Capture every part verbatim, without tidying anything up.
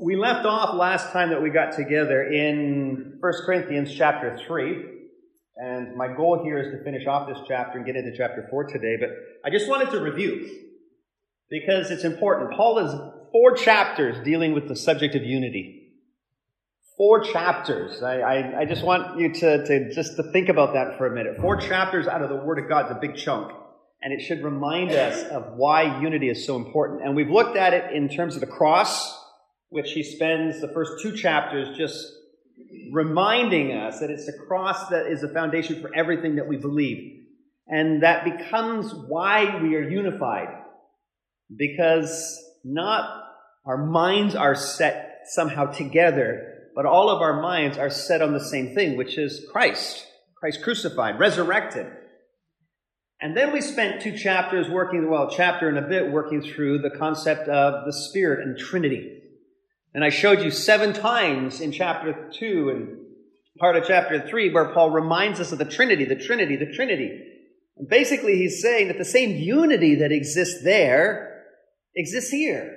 We left off last time that we got together in First Corinthians chapter three, and my goal here is to finish off this chapter and get into chapter four today, but I just wanted to review, because it's important. Paul has four chapters dealing with the subject of unity. Four chapters. I, I, I just want you to, to just to think about that for a minute. Four chapters out of the Word of God is a big chunk, and it should remind us of why unity is so important. And we've looked at it in terms of the cross, which he spends the first two chapters just reminding us that it's the cross that is the foundation for everything that we believe. And that becomes why we are unified. Because not our minds are set somehow together, but all of our minds are set on the same thing, which is Christ. Christ crucified, resurrected. And then we spent two chapters working, well, a chapter and a bit working through the concept of the Spirit and Trinity. And I showed you seven times in chapter two and part of chapter three where Paul reminds us of the Trinity, the Trinity, the Trinity. And basically he's saying that the same unity that exists there exists here.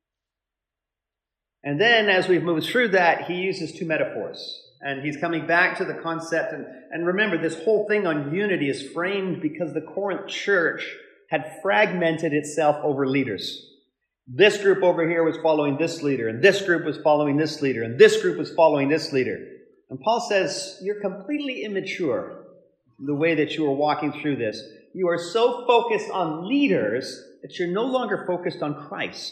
And then as we've moved through that, he uses two metaphors. And he's coming back to the concept. And, and remember, this whole thing on unity is framed because the Corinth church had fragmented itself over leaders. This group over here was following this leader, and this group was following this leader, and this group was following this leader. And Paul says, you're completely immature in the way that you are walking through this. You are so focused on leaders that you're no longer focused on Christ.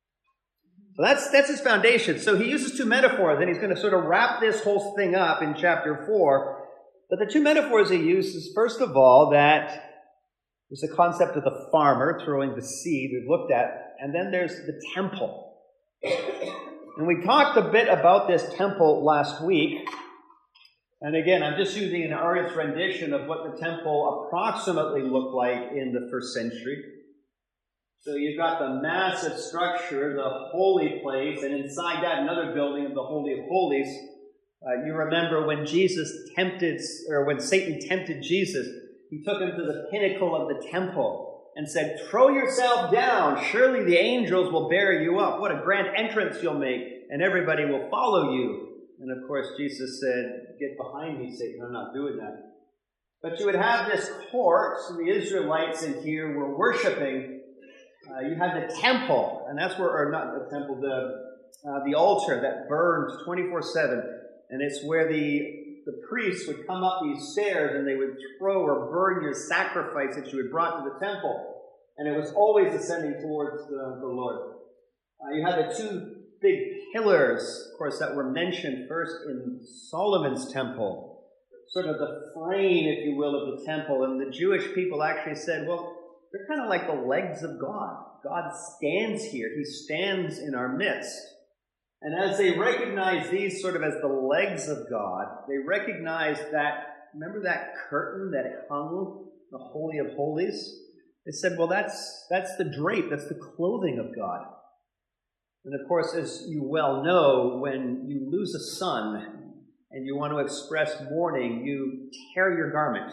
So that's, that's his foundation. So he uses two metaphors, and he's going to sort of wrap this whole thing up in chapter four. But the two metaphors he uses, first of all, that there's the concept of the farmer throwing the seed we've looked at. And then there's the temple. And we talked a bit about this temple last week. And again, I'm just using an artist's rendition of what the temple approximately looked like in the first century. So you've got the massive structure, the holy place, and inside that another building of the Holy of Holies. Uh, you remember when Jesus tempted, or when Satan tempted Jesus, he took him to the pinnacle of the temple and said, throw yourself down. Surely the angels will bear you up. What a grand entrance you'll make, and everybody will follow you. And of course, Jesus said, get behind me, Satan. I'm not doing that. But you would have this court. So the Israelites in here were worshiping. Uh, you had the temple, and that's where, or not the temple, the uh, the altar that burned twenty-four seven. And it's where the The priests would come up these stairs and they would throw or burn your sacrifice that you had brought to the temple. And it was always ascending towards the, the Lord. Uh, you had the two big pillars, of course, that were mentioned first in Solomon's temple. Sort of the frame, if you will, of the temple. And the Jewish people actually said, well, they're kind of like the legs of God. God stands here. He stands in our midst. And as they recognized these sort of as the legs of God, they recognized that, remember that curtain that hung the Holy of Holies? They said, well, that's that's the drape, that's the clothing of God. And of course, as you well know, when you lose a son and you want to express mourning, you tear your garment.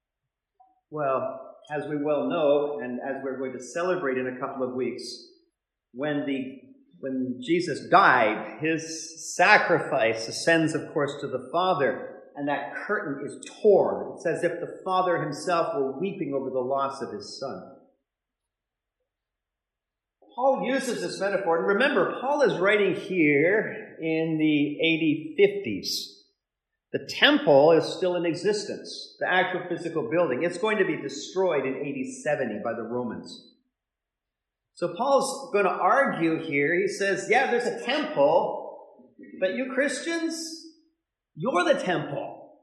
Well, as we well know, and as we're going to celebrate in a couple of weeks, when the When Jesus died, his sacrifice ascends, of course, to the Father, and that curtain is torn. It's as if the Father himself were weeping over the loss of his Son. Paul uses this metaphor, and remember, Paul is writing here in the A D fifties. The temple is still in existence, the actual physical building. It's going to be destroyed in A D seventy by the Romans. So Paul's going to argue here. He says, yeah, there's a temple, but you Christians, you're the temple.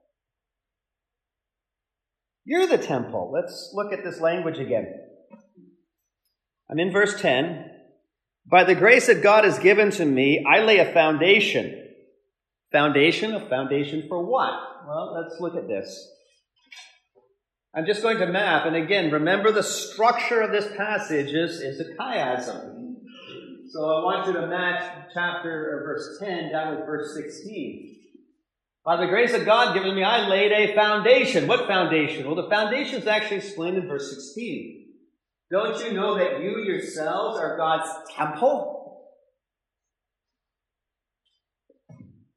You're the temple. Let's look at this language again. I'm in verse ten. By the grace that God has given to me, I lay a foundation. Foundation? A foundation for what? Well, let's look at this. I'm just going to map, and again, remember the structure of this passage is, is a chiasm. So I want you to match chapter or verse ten down with verse sixteen. By the grace of God given me, I laid a foundation. What foundation? Well, the foundation is actually explained in verse sixteen. Don't you know that you yourselves are God's temple?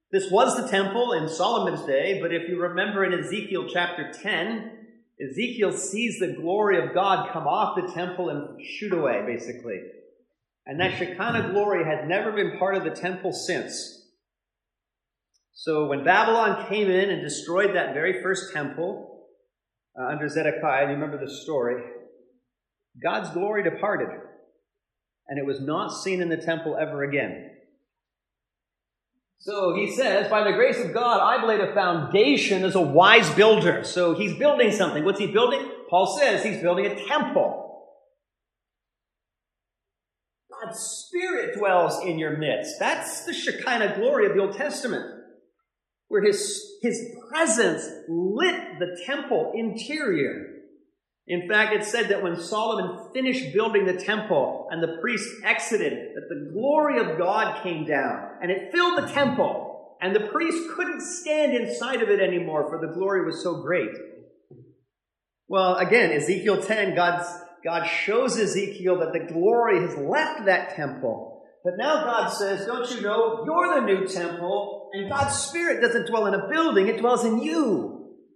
This was the temple in Solomon's day, but if you remember in Ezekiel chapter ten, Ezekiel sees the glory of God come off the temple and shoot away, basically. And that Shekinah glory has never been part of the temple since. So when Babylon came in and destroyed that very first temple uh, under Zedekiah, you remember the story, God's glory departed, and it was not seen in the temple ever again. So he says, by the grace of God, I've laid a foundation as a wise builder. So he's building something. What's he building? Paul says he's building a temple. God's Spirit dwells in your midst. That's the Shekinah glory of the Old Testament, where his, his presence lit the temple interior. In fact, it said that when Solomon finished building the temple and the priests exited, that the glory of God came down and it filled the temple. And the priests couldn't stand inside of it anymore, for the glory was so great. Well, again, Ezekiel ten, God's, God shows Ezekiel that the glory has left that temple. But now God says, don't you know, you're the new temple, and God's Spirit doesn't dwell in a building, it dwells in you.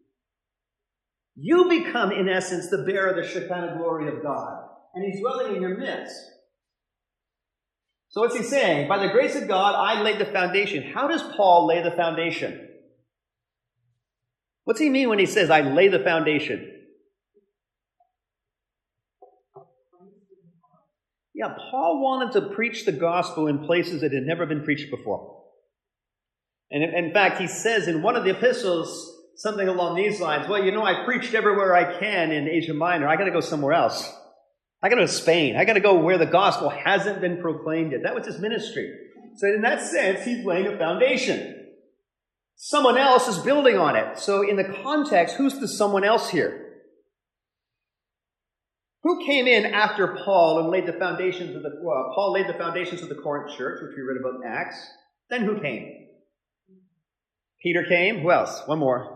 You become, in essence, the bearer of the Shekinah glory of God. And he's dwelling in your midst. So what's he saying? By the grace of God, I laid the foundation. How does Paul lay the foundation? What's he mean when he says, I lay the foundation? Yeah, Paul wanted to preach the gospel in places that had never been preached before. And in, in fact, he says in one of the epistles, something along these lines, well, you know, I preached everywhere I can in Asia Minor. I got to go somewhere else. I got to go to Spain. I got to go where the gospel hasn't been proclaimed yet. That was his ministry. So in that sense, he's laying a foundation. Someone else is building on it. So in the context, who's the someone else here? Who came in after Paul and laid the foundations of the, well, Paul laid the foundations of the Corinth church, which we read about in Acts. Then who came? Peter came. Who else? One more.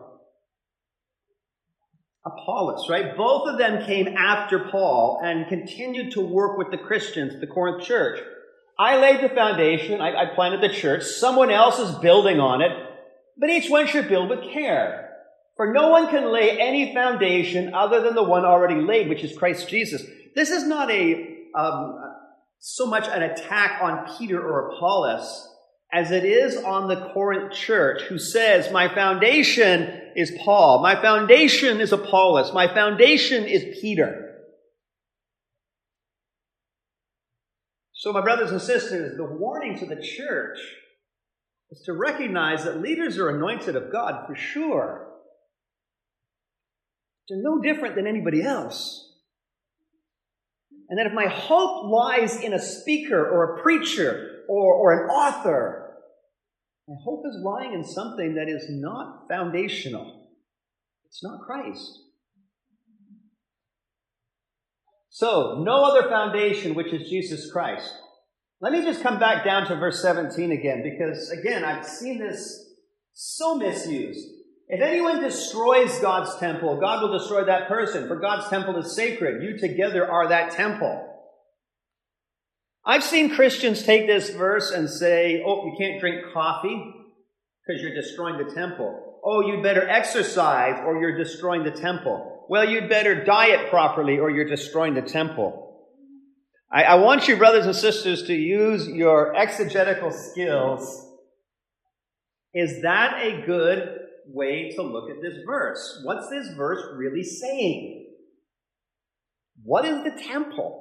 Apollos, right? Both of them came after Paul and continued to work with the Christians, the Corinth church. I laid the foundation. I, I planted the church. Someone else is building on it. But each one should build with care. For no one can lay any foundation other than the one already laid, which is Christ Jesus. This is not a um, so much an attack on Peter or Apollos as it is on the Corinth church, who says, my foundation is Paul. My foundation is Apollos. My foundation is Peter. So, my brothers and sisters, the warning to the church is to recognize that leaders are anointed of God for sure. They're no different than anybody else. And that if my hope lies in a speaker or a preacher or, or an author, my hope is lying in something that is not foundational. It's not Christ. So, no other foundation, which is Jesus Christ. Let me just come back down to verse seventeen again, because, again, I've seen this so misused. If anyone destroys God's temple, God will destroy that person, for God's temple is sacred. You together are that temple. I've seen Christians take this verse and say, oh, you can't drink coffee because you're destroying the temple. Oh, you'd better exercise or you're destroying the temple. Well, you'd better diet properly or you're destroying the temple. I, I want you, brothers and sisters, to use your exegetical skills. Is that a good way to look at this verse? What's this verse really saying? What is the temple?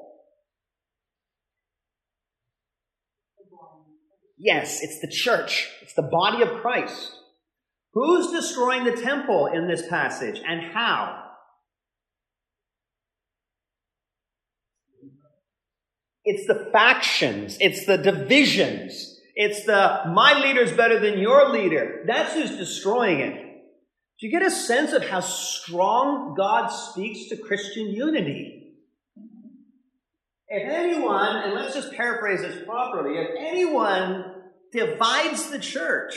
Yes, it's the church. It's the body of Christ. Who's destroying the temple in this passage, and how? It's the factions. It's the divisions. It's the, my leader's better than your leader. That's who's destroying it. Do you get a sense of how strong God speaks to Christian unity? If anyone, and let's just paraphrase this properly, if anyone divides the church,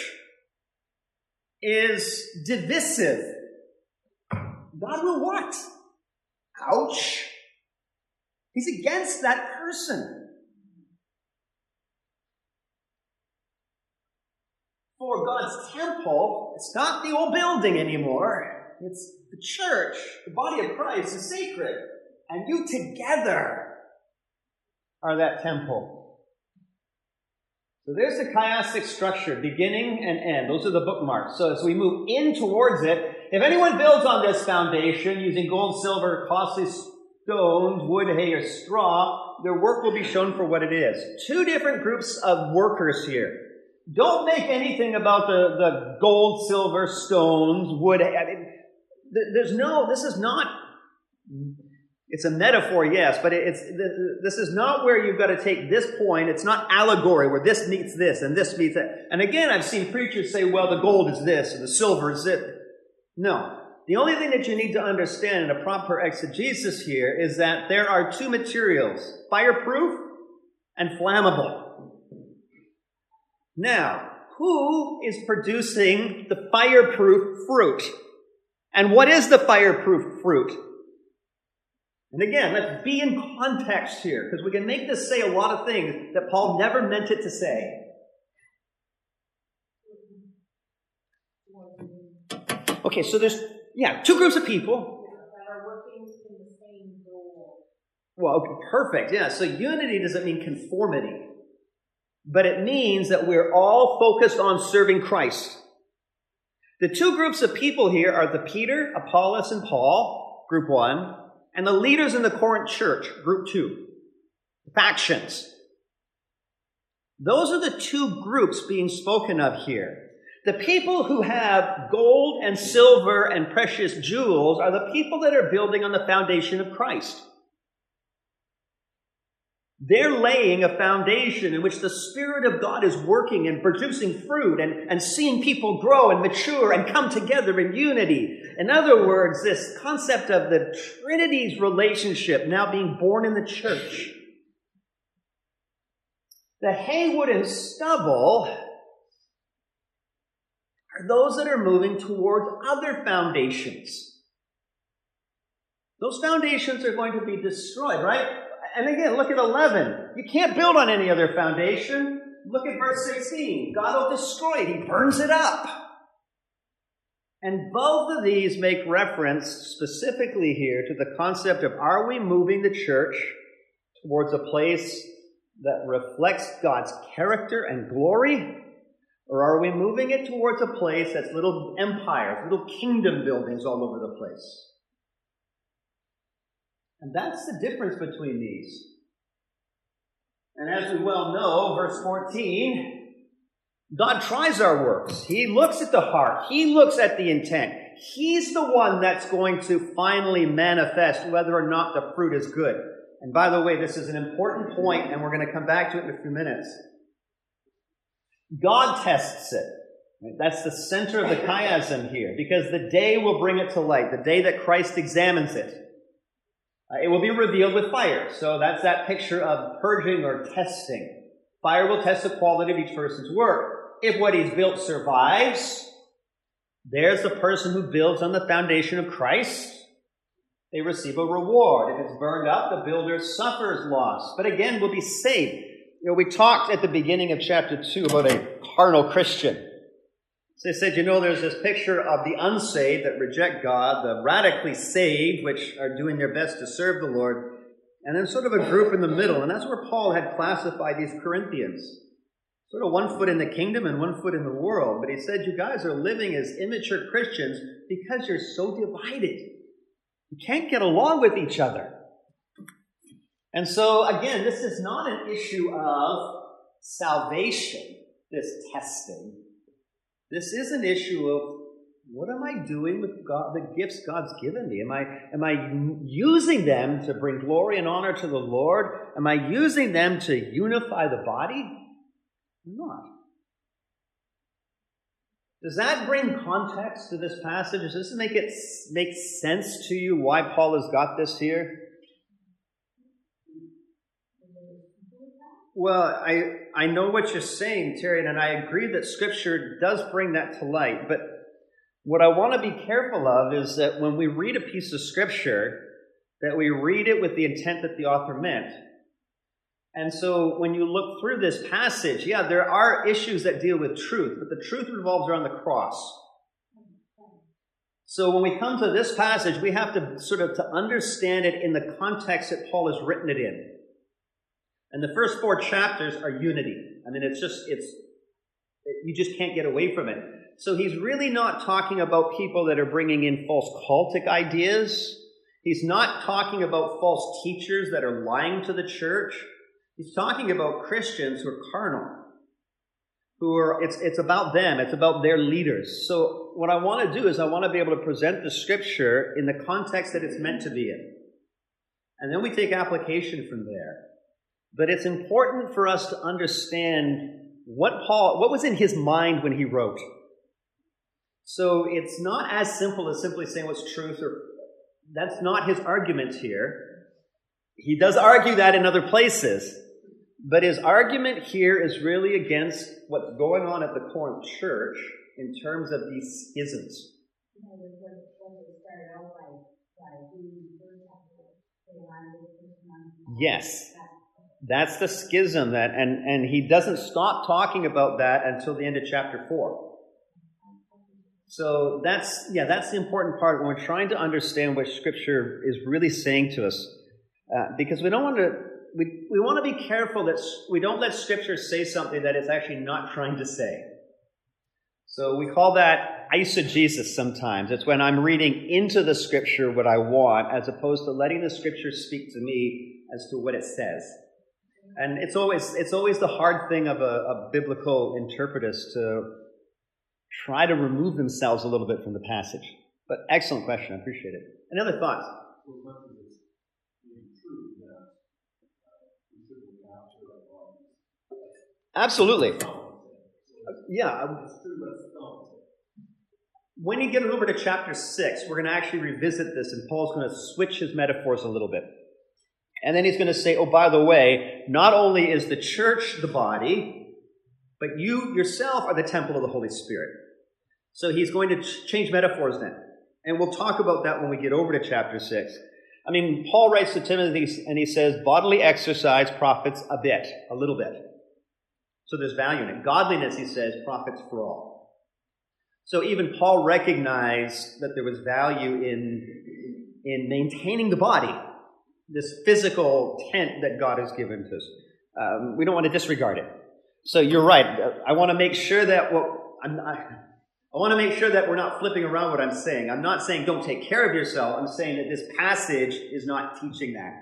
is divisive, God will what? Ouch. He's against that person. for God's temple, it's not the old building anymore. It's the church. The body of Christ is sacred. And you together are that temple. So there's the chiastic structure, beginning and end. Those are the bookmarks. So as we move in towards it, if anyone builds on this foundation using gold, silver, costly stones, wood, hay, or straw, their work will be shown for what it is. Two different groups of workers here. Don't make anything about the, the gold, silver, stones, wood. I mean, there's no, this is not, it's a metaphor, yes, but it's, this is not where you've got to take this point. It's not allegory where this meets this and this meets that. And again, I've seen preachers say, well, the gold is this and the silver is it. No. The only thing that you need to understand in a proper exegesis here is that there are two materials, fireproof and flammable. Now, who is producing the fireproof fruit? And what is the fireproof fruit? And again, let's be in context here, because we can make this say a lot of things that Paul never meant it to say. Okay, so there's, yeah, two groups of people. That are working in the same goal. Well, okay, perfect, yeah. So unity doesn't mean conformity. But it means that we're all focused on serving Christ. The two groups of people here are the Peter, Apollos, and Paul, group one, and the leaders in the Corinth church, group two, factions. Those are the two groups being spoken of here. The people who have gold and silver and precious jewels are the people that are building on the foundation of Christ. They're laying a foundation in which the Spirit of God is working and producing fruit and, and seeing people grow and mature and come together in unity. In other words, this concept of the Trinity's relationship now being born in the church. The haywood and stubble are those that are moving towards other foundations. Those foundations are going to be destroyed, right? And again, look at eleven. You can't build on any other foundation. Look at verse sixteen. God will destroy it. He burns it up. And both of these make reference specifically here to the concept of, are we moving the church towards a place that reflects God's character and glory? Or are we moving it towards a place that's little empires, little kingdom buildings all over the place? And that's the difference between these. And as we well know, verse fourteen, God tries our works. He looks at the heart. He looks at the intent. He's the one that's going to finally manifest whether or not the fruit is good. And by the way, this is an important point, and we're going to come back to it in a few minutes. God tests it. That's the center of the chiasm here, because the day will bring it to light, the day that Christ examines it. Uh, it will be revealed with fire. So that's that picture of purging or testing. Fire will test the quality of each person's work. If what he's built survives, there's the person who builds on the foundation of Christ. They receive a reward. If it's burned up, the builder suffers loss, but again will be saved. You know, we talked at the beginning of chapter two about a carnal Christian. So they said, you know, there's this picture of the unsaved that reject God, the radically saved, which are doing their best to serve the Lord, and then sort of a group in the middle. And that's where Paul had classified these Corinthians. Sort of one foot in the kingdom and one foot in the world. But he said, you guys are living as immature Christians because you're so divided. You can't get along with each other. And so, again, this is not an issue of salvation, this testing. This is an issue of, what am I doing with God, the gifts God's given me? Am I, am I using them to bring glory and honor to the Lord? Am I using them to unify the body? I'm not. Does that bring context to this passage? Does this make it make sense to you why Paul has got this here? Well, I, I know what you're saying, Terry, and I agree that Scripture does bring that to light. But what I want to be careful of is that when we read a piece of Scripture, that we read it with the intent that the author meant. And so when you look through this passage, yeah, there are issues that deal with truth, but the truth revolves around the cross. So when we come to this passage, we have to sort of to understand it in the context that Paul has written it in. And the first four chapters are unity. I mean, it's just, it's, you just can't get away from it. So he's really not talking about people that are bringing in false cultic ideas. He's not talking about false teachers that are lying to the church. He's talking about Christians who are carnal, who are, it's, it's about them. It's about their leaders. So what I want to do is I want to be able to present the scripture in the context that it's meant to be in. And then we take application from there. But it's important for us to understand what Paul, what was in his mind when he wrote. So it's not as simple as simply saying what's truth, or that's not his argument here. He does argue that in other places, but his argument here is really against what's going on at the Corinth church in terms of these schisms. Yes. That's the schism, that, and, and he doesn't stop talking about that until the end of chapter four. So that's, yeah, that's the important part when we're trying to understand what Scripture is really saying to us. Uh, because we don't want to, we, we want to be careful that we don't let Scripture say something that it's actually not trying to say. So we call that eisegesis sometimes. It's when I'm reading into the Scripture what I want, as opposed to letting the Scripture speak to me as to what it says. And it's always it's always the hard thing of a, a biblical interpretist to try to remove themselves a little bit from the passage. But excellent question. I appreciate it. Any other thoughts? Absolutely. Yeah. When you get over to chapter six, we're going to actually revisit this, and Paul's going to switch his metaphors a little bit. And then he's going to say, oh, by the way, not only is the church the body, but you yourself are the temple of the Holy Spirit. So he's going to ch- change metaphors then. And we'll talk about that when we get over to chapter six. I mean, Paul writes to Timothy and he says, bodily exercise profits a bit, a little bit. So there's value in it. Godliness, he says, profits for all. So even Paul recognized that there was value in, in maintaining the body, this physical tent that God has given to us. Um, we don't want to disregard it. So you're right. I want to make sure that what I'm not, I want to make sure that we're not flipping around what I'm saying. I'm not saying don't take care of yourself. I'm saying that this passage is not teaching that.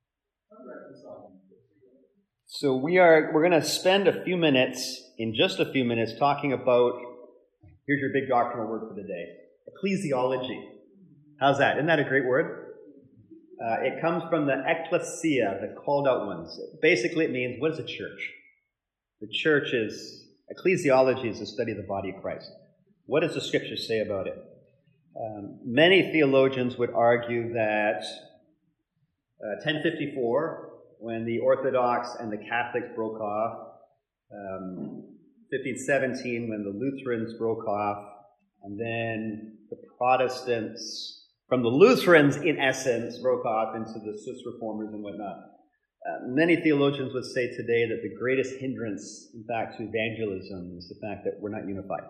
So we are we're going to spend a few minutes, in just a few minutes, talking about, here's your big doctrinal word for the day, ecclesiology. How's that? Isn't that a great word? Uh, it comes from the ecclesia, the called out ones. Basically, it means, what is a church? The church is, ecclesiology is the study of the body of Christ. What does the Scripture say about it? Um, many theologians would argue that uh, ten fifty-four, when the Orthodox and the Catholics broke off, um, fifteen seventeen, when the Lutherans broke off, and then the Protestants, from the Lutherans, in essence, broke off into the Swiss reformers and whatnot. Uh, many theologians would say today that the greatest hindrance, in fact, to evangelism is the fact that we're not unified.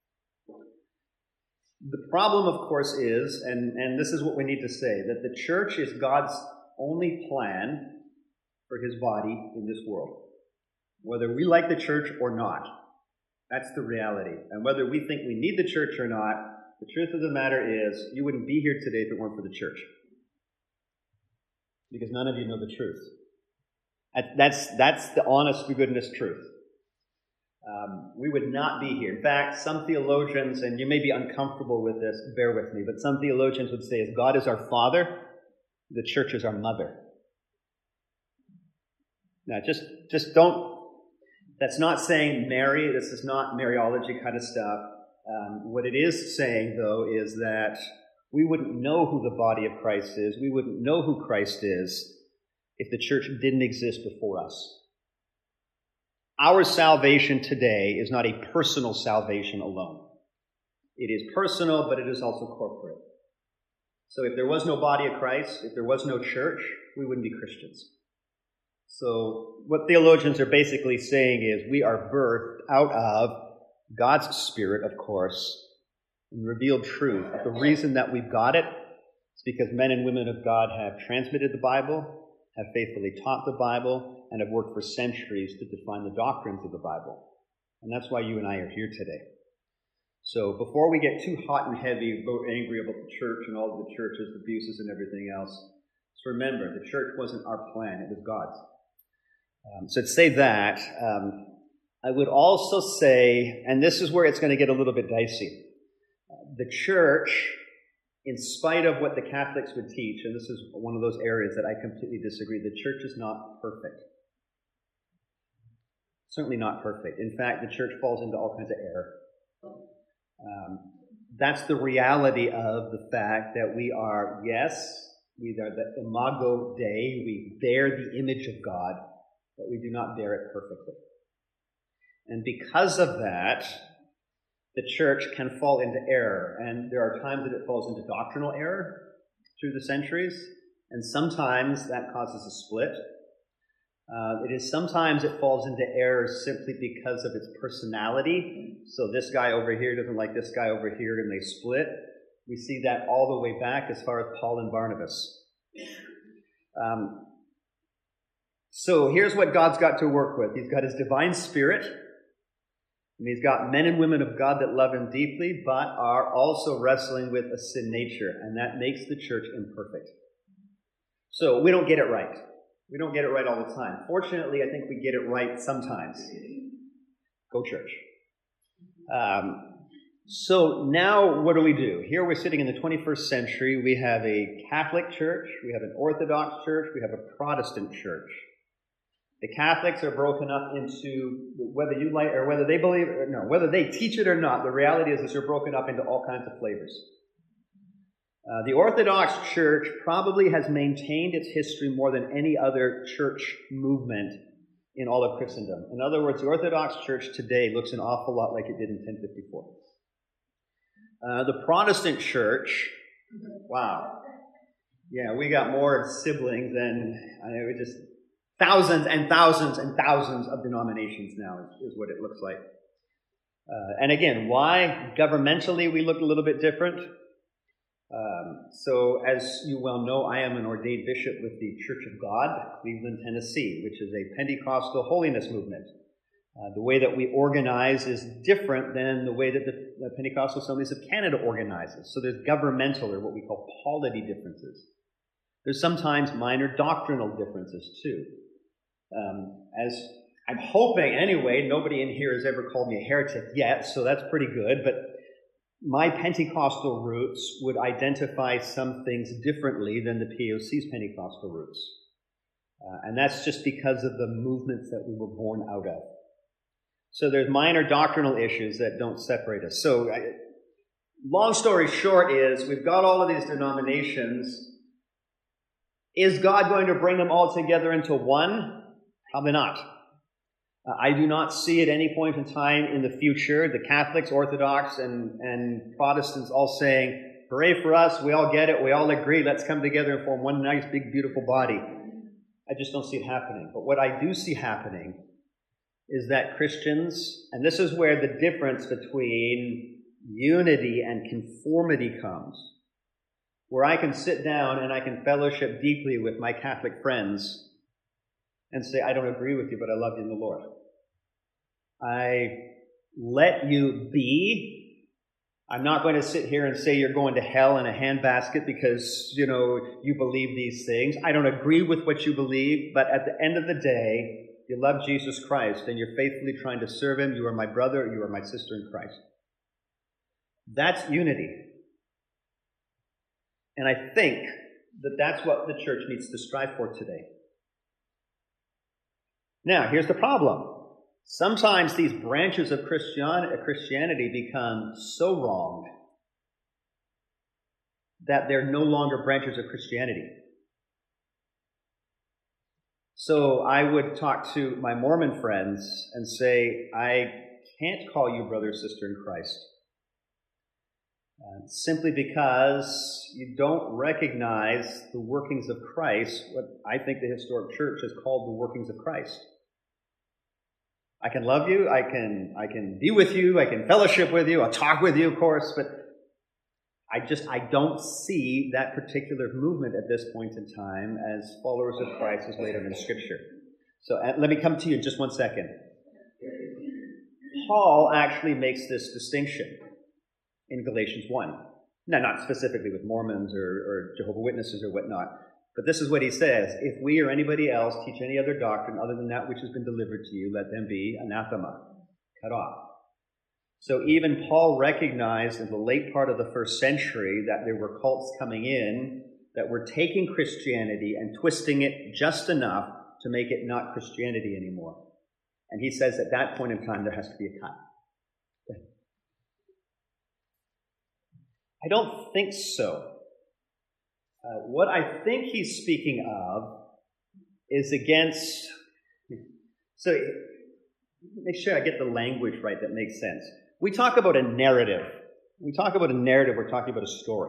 The problem, of course, is, and, and this is what we need to say, that the church is God's only plan for his body in this world. Whether we like the church or not, that's the reality. And whether we think we need the church or not, the truth of the matter is, you wouldn't be here today if it weren't for the church. Because none of you know the truth. That's, that's the honest to goodness truth. Um, we would not be here. In fact, some theologians, and you may be uncomfortable with this, bear with me, but some theologians would say, if God is our father, the church is our mother. Now, just, just don't, that's not saying Mary, this is not Mariology kind of stuff. Um, what it is saying, though, is that we wouldn't know who the body of Christ is, we wouldn't know who Christ is, if the church didn't exist before us. Our salvation today is not a personal salvation alone. It is personal, but it is also corporate. So if there was no body of Christ, if there was no church, we wouldn't be Christians. So what theologians are basically saying is we are birthed out of God's Spirit, of course, and revealed truth. But the reason that we've got it is because men and women of God have transmitted the Bible, have faithfully taught the Bible, and have worked for centuries to define the doctrines of the Bible. And that's why you and I are here today. So before we get too hot and heavy, angry about the church and all of the church's abuses and everything else, just remember, the church wasn't our plan, it was God's. Um, so to say that, um, I would also say, and this is where it's going to get a little bit dicey, uh, the church, in spite of what the Catholics would teach, and this is one of those areas that I completely disagree, the church is not perfect. Certainly not perfect. In fact, the church falls into all kinds of error. Um, that's the reality of the fact that we are, yes, we are the imago Dei, we bear the image of God, but we do not bear it perfectly. And because of that, the church can fall into error. And there are times that it falls into doctrinal error through the centuries, and sometimes that causes a split. Uh, it is sometimes it falls into error simply because of its personality. So this guy over here doesn't like this guy over here, and they split. We see that all the way back as far as Paul and Barnabas. Um, so here's what God's got to work with. He's got his divine Spirit, and he's got men and women of God that love him deeply, but are also wrestling with a sin nature, and that makes the church imperfect. So we don't get it right. We don't get it right all the time. Fortunately, I think we get it right sometimes. Go church. Um, so now what do we do? Here we're sitting in the twenty-first century. We have a Catholic church, we have an Orthodox church, we have a Protestant church. The Catholics are broken up into whether you like or whether they believe it or no, whether they teach it or not. The reality is that they're broken up into all kinds of flavors. Uh, the Orthodox Church probably has maintained its history more than any other church movement in all of Christendom. In other words, the Orthodox Church today looks an awful lot like it did in ten fifty-four. Uh, the Protestant Church, wow. Yeah, we got more siblings than, I mean, we just, thousands and thousands and thousands of denominations now is, is what it looks like. Uh, and again, why? Governmentally, we look a little bit different. Um, so, as you well know, I am an ordained bishop with the Church of God, Cleveland, Tennessee, which is a Pentecostal holiness movement. Uh, the way that we organize is different than the way that the, the Pentecostal Assemblies of Canada organizes. So there's governmental, or what we call polity differences. There's sometimes minor doctrinal differences, too. Um, as I'm hoping, anyway, nobody in here has ever called me a heretic yet, so that's pretty good, but my Pentecostal roots would identify some things differently than the P O C's Pentecostal roots. Uh, and that's just because of the movements that we were born out of. So there's minor doctrinal issues that don't separate us. So I, long story short is, we've got all of these denominations. Is God going to bring them all together into one? Probably not. Uh, I do not see at any point in time in the future the Catholics, Orthodox, and, and Protestants all saying, hooray for us, we all get it, we all agree, let's come together and form one nice, big, beautiful body. I just don't see it happening. But what I do see happening is that Christians, and this is where the difference between unity and conformity comes, where I can sit down and I can fellowship deeply with my Catholic friends and say, I don't agree with you, but I love you in the Lord. I let you be. I'm not going to sit here and say you're going to hell in a handbasket because, you know, you believe these things. I don't agree with what you believe, but at the end of the day, you love Jesus Christ and you're faithfully trying to serve him. You are my brother, you are my sister in Christ. That's unity. And I think that that's what the church needs to strive for today. Now, here's the problem. Sometimes these branches of Christian, Christianity become so wrong that they're no longer branches of Christianity. So I would talk to my Mormon friends and say, I can't call you brother or sister in Christ. Uh, simply because you don't recognize the workings of Christ, what I think the historic church has called the workings of Christ. I can love you, I can I can be with you, I can fellowship with you, I'll talk with you, of course, but I just, I don't see that particular movement at this point in time as followers of Christ as laid out in Scripture. So uh, let me come to you in just one second. Paul actually makes this distinction in Galatians one. Now, not specifically with Mormons or, or Jehovah's Witnesses or whatnot, but this is what he says: if we or anybody else teach any other doctrine other than that which has been delivered to you, let them be anathema, cut off. So even Paul recognized in the late part of the first century that there were cults coming in that were taking Christianity and twisting it just enough to make it not Christianity anymore. And he says at that point in time there has to be a cut. I don't think so. Uh, what I think he's speaking of is against... So make sure I get the language right that makes sense. We talk about a narrative. When we talk about a narrative, we're talking about a story.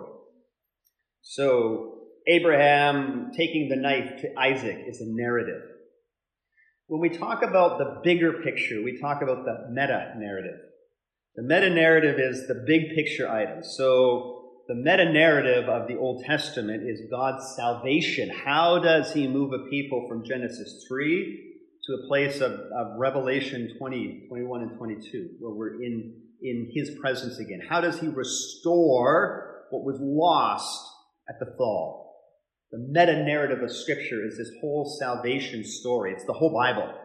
So Abraham taking the knife to Isaac is a narrative. When we talk about the bigger picture, we talk about the meta-narrative. The meta-narrative is the big picture item. So the meta-narrative of the Old Testament is God's salvation. How does he move a people from Genesis three to a place of, of Revelation twenty, twenty-one, and twenty-two, where we're in, in his presence again? How does he restore what was lost at the fall? The meta-narrative of Scripture is this whole salvation story. It's the whole Bible.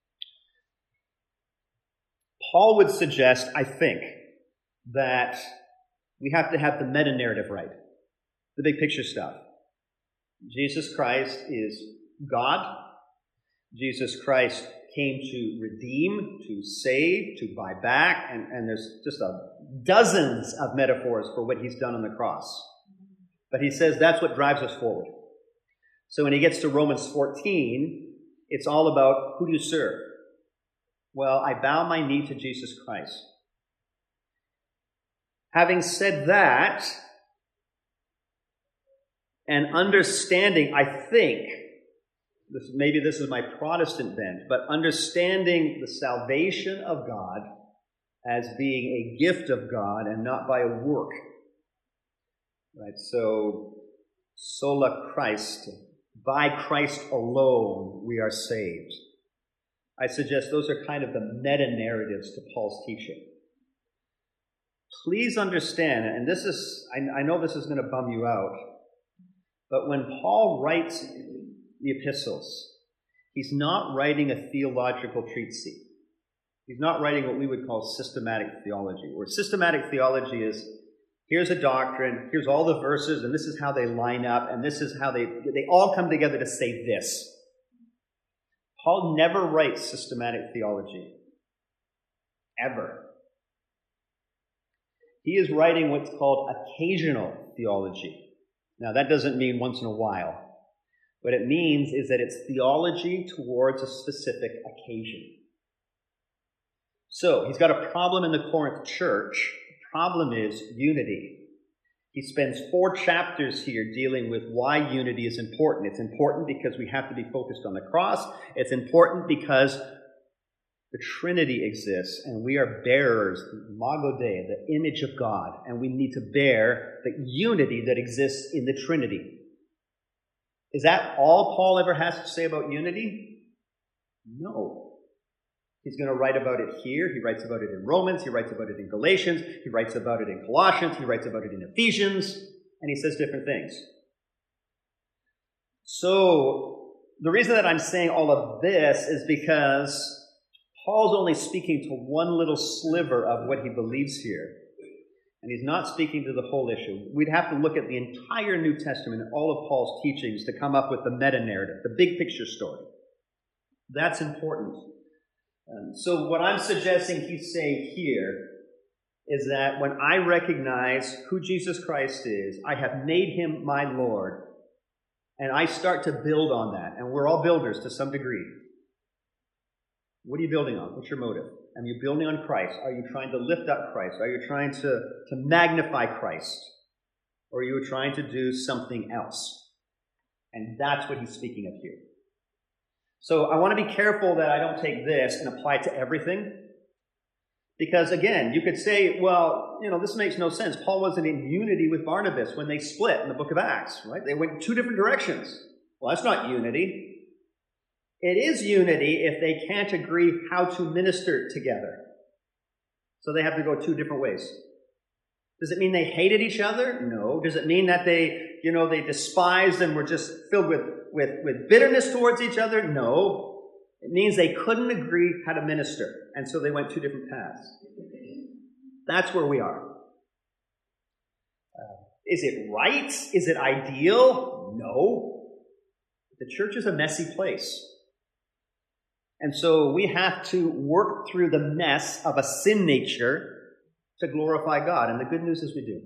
Paul would suggest, I think, that we have to have the meta-narrative right, the big picture stuff. Jesus Christ is God. Jesus Christ came to redeem, to save, to buy back, and, and there's just a, dozens of metaphors for what he's done on the cross. But he says that's what drives us forward. So when he gets to Romans fourteen, it's all about who do you serve? Well, I bow my knee to Jesus Christ. Having said that, and understanding, I think, this, maybe this is my Protestant bent, but understanding the salvation of God as being a gift of God and not by a work. Right? So, sola Christ, by Christ alone we are saved. I suggest those are kind of the meta-narratives to Paul's teaching. Please understand, and this is, I, I know this is going to bum you out, but when Paul writes the epistles, he's not writing a theological treatise. He's not writing what we would call systematic theology, where systematic theology is, here's a doctrine, here's all the verses, and this is how they line up, and this is how they, they all come together to say this. Paul never writes systematic theology. Ever. He is writing what's called occasional theology. Now, that doesn't mean once in a while. What it means is that it's theology towards a specific occasion. So, he's got a problem in the Corinth church. The problem is unity. He spends four chapters here dealing with why unity is important. It's important because we have to be focused on the cross. It's important because the Trinity exists, and we are bearers, Imago Dei, the image of God, and we need to bear the unity that exists in the Trinity. Is that all Paul ever has to say about unity? No. He's going to write about it here. He writes about it in Romans. He writes about it in Galatians. He writes about it in Colossians. He writes about it in Ephesians. And he says different things. So, the reason that I'm saying all of this is because Paul's only speaking to one little sliver of what he believes here. And he's not speaking to the whole issue. We'd have to look at the entire New Testament and all of Paul's teachings to come up with the meta-narrative, the big picture story. That's important. Um, so what I'm suggesting he's saying here is that when I recognize who Jesus Christ is, I have made him my Lord, and I start to build on that, and we're all builders to some degree. What are you building on? What's your motive? Are you building on Christ? Are you trying to lift up Christ? Are you trying to, to magnify Christ? Or are you trying to do something else? And that's what he's speaking of here. So I want to be careful that I don't take this and apply it to everything. Because again, you could say, well, you know, this makes no sense. Paul wasn't in unity with Barnabas when they split in the book of Acts, right? They went two different directions. Well, that's not unity. It is unity if they can't agree how to minister together. So they have to go two different ways. Does it mean they hated each other? No. Does it mean that they, you know, they despised and were just filled with, with, with bitterness towards each other? No. It means they couldn't agree how to minister. And so they went two different paths. That's where we are. Uh, is it right? Is it ideal? No. The church is a messy place. And so we have to work through the mess of a sin nature to glorify God. And the good news is we do.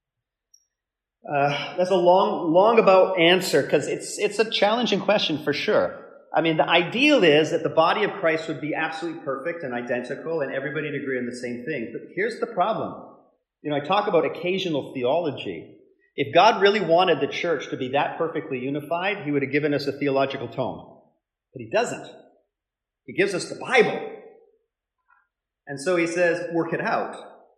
Uh, that's a long, long about answer because it's, it's a challenging question for sure. I mean, the ideal is that the body of Christ would be absolutely perfect and identical and everybody would agree on the same things. But here's the problem. You know, I talk about occasional theology. If God really wanted the church to be that perfectly unified, he would have given us a theological tome. But he doesn't. He gives us the Bible. And so he says, work it out.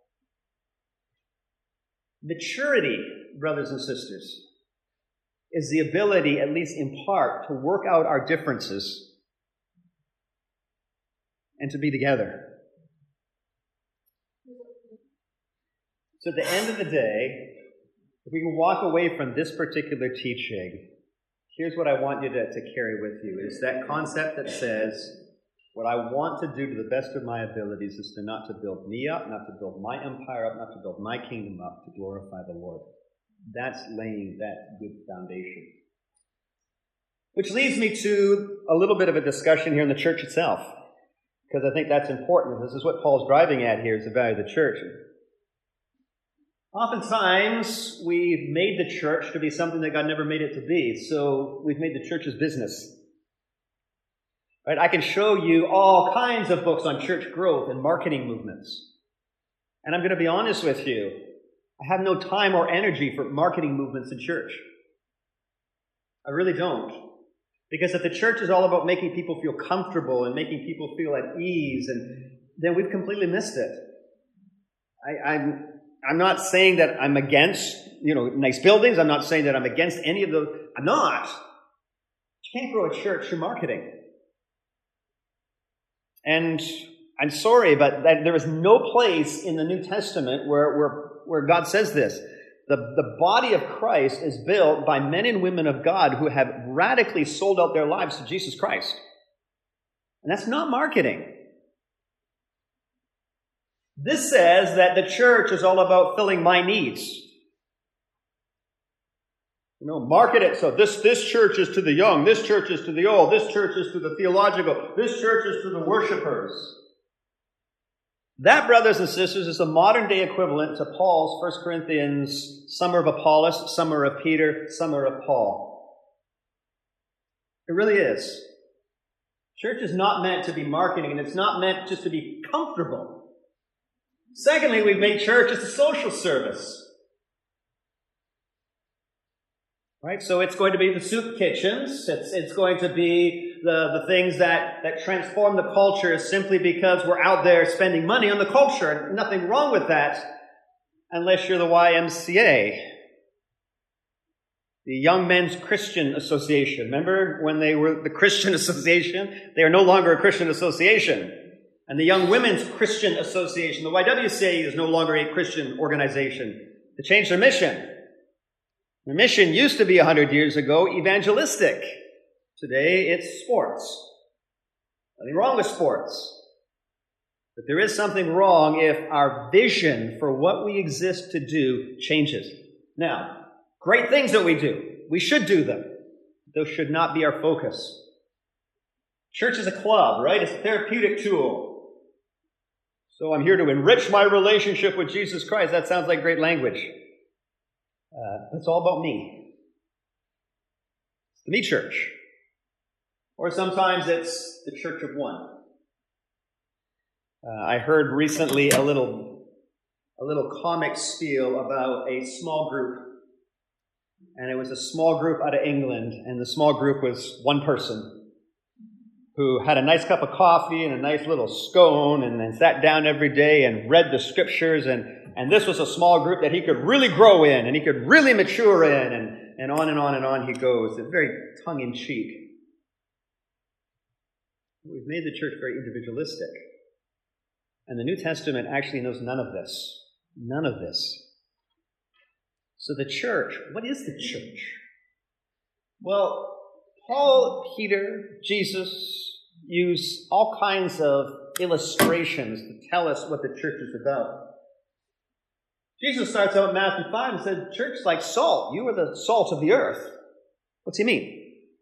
Maturity, brothers and sisters, is the ability, at least in part, to work out our differences and to be together. So at the end of the day, if we can walk away from this particular teaching, here's what I want you to, to carry with you, is that concept that says, what I want to do to the best of my abilities is to not to build me up, not to build my empire up, not to build my kingdom up, to glorify the Lord. That's laying that good foundation. Which leads me to a little bit of a discussion here in the church itself, because I think that's important. This is what Paul's driving at here, is the value of the church. Oftentimes, we've made the church to be something that God never made it to be, so we've made the church's business. Right? I can show you all kinds of books on church growth and marketing movements. And I'm going to be honest with you, I have no time or energy for marketing movements in church. I really don't. Because if the church is all about making people feel comfortable and making people feel at ease, and then we've completely missed it. I, I'm, I'm not saying that I'm against, you know, nice buildings. I'm not saying that I'm against any of those. I'm not. You can't grow a church through marketing. And I'm sorry, but that there is no place in the New Testament where, where, where God says this. The, the body of Christ is built by men and women of God who have radically sold out their lives to Jesus Christ. And that's not marketing. This says that the church is all about filling my needs. You know, market it so this, this church is to the young, this church is to the old, this church is to the theological, this church is to the worshipers. That, brothers and sisters, is the modern day equivalent to Paul's First Corinthians, some are of Apollos, some are of Peter, some are of Paul. It really is. Church is not meant to be marketing, and it's not meant just to be comfortable. Secondly, we've made church as a social service. Right? So it's going to be the soup kitchens. It's, it's going to be the, the things that, that transform the culture simply because we're out there spending money on the culture. And nothing wrong with that unless you're the Y M C A. The Young Men's Christian Association. Remember when they were the Christian Association? They are no longer a Christian association. And the Young Women's Christian Association, the Y W C A, is no longer a Christian organization. They changed their mission. The mission used to be one hundred years ago evangelistic. Today it's sports. Nothing wrong with sports. But there is something wrong if our vision for what we exist to do changes. Now, great things that we do. We should do them. Those should not be our focus. Church is a club, right? It's a therapeutic tool. So I'm here to enrich my relationship with Jesus Christ. That sounds like great language. Uh, it's all about me. It's the me church. Or sometimes it's the church of one. Uh, I heard recently a little, a little comic spiel about a small group. And it was a small group out of England, and the small group was one person who had a nice cup of coffee and a nice little scone and then sat down every day and read the scriptures, and, and this was a small group that he could really grow in and he could really mature in, and, and on and on and on he goes. It's very tongue-in-cheek. We've made the church very individualistic. And the New Testament actually knows none of this. None of this. So the church, what is the church? Well, Paul, Peter, Jesus use all kinds of illustrations to tell us what the church is about. Jesus starts out in Matthew five and said, church is like salt. You are the salt of the earth. What's he mean?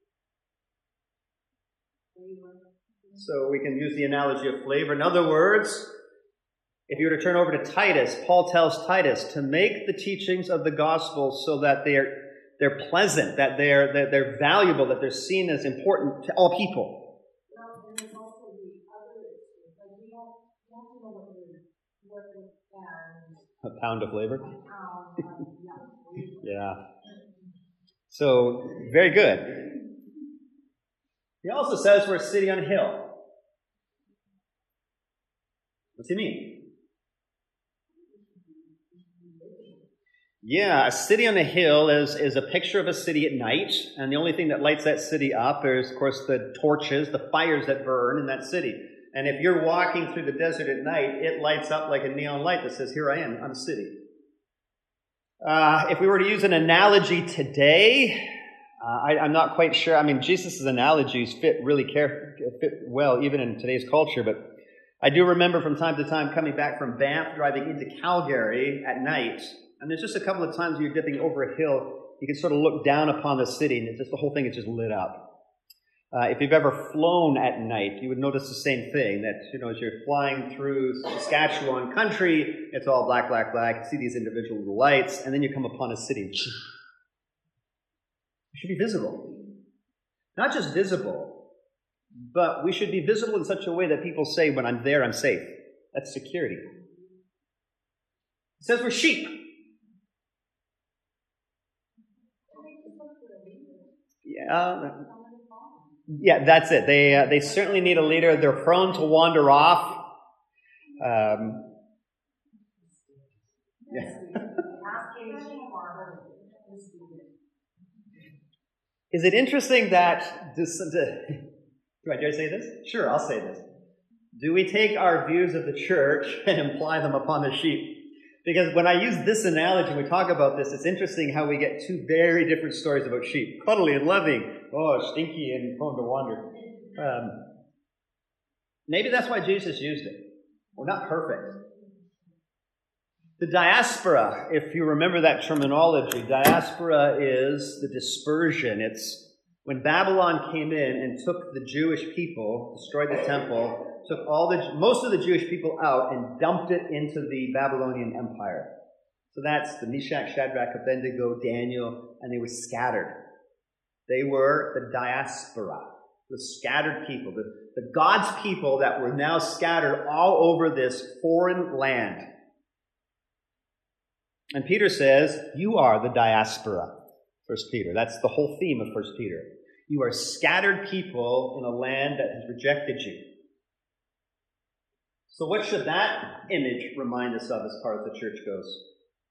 So we can use the analogy of flavor. In other words, if you were to turn over to Titus, Paul tells Titus to make the teachings of the gospel so that they're they're pleasant, that they're, they're they're valuable, that they're seen as important to all people. Well, and there's also the other issues. Like we don't, we don't know what we're working and A pound of flavor? a pound of yeah. Yeah. So, very good. He also says we're a city on a hill. What's he mean? Yeah, a city on a hill is, is a picture of a city at night, and the only thing that lights that city up is, of course, the torches, the fires that burn in that city. And if you're walking through the desert at night, it lights up like a neon light that says, here I am, I'm a city. Uh, if we were to use an analogy today, uh, I, I'm not quite sure. I mean, Jesus' analogies fit really care, fit well even in today's culture, but I do remember from time to time coming back from Banff, driving into Calgary at night, and there's just a couple of times where you're dipping over a hill, you can sort of look down upon the city, and it's just the whole thing is just lit up. Uh, if you've ever flown at night, you would notice the same thing, that, you know, as you're flying through Saskatchewan country, it's all black, black, black, you see these individual little lights, and then you come upon a city. It should be visible. Not just visible, but we should be visible in such a way that people say, when I'm there, I'm safe. That's security. It says we're sheep. Yeah, yeah, that's it. They uh, they certainly need a leader. They're prone to wander off. Um, yeah. Is it interesting that this? Do I dare say this? Sure, I'll say this. Do we take our views of the church and apply them upon the sheep? Because when I use this analogy, when we talk about this, it's interesting how we get two very different stories about sheep. Cuddly and loving. Oh, stinky and prone to wander. Um, maybe that's why Jesus used it. We're not perfect. The diaspora, if you remember that terminology, diaspora is the dispersion. It's when Babylon came in and took the Jewish people, destroyed the temple, took all the most of the Jewish people out and dumped it into the Babylonian Empire. So that's the Meshach, Shadrach, Abednego, Daniel, and they were scattered. They were the diaspora, the scattered people, the, the God's people that were now scattered all over this foreign land. And Peter says, you are the diaspora, First Peter. That's the whole theme of First Peter. You are scattered people in a land that has rejected you. So what should that image remind us of as far as the church goes?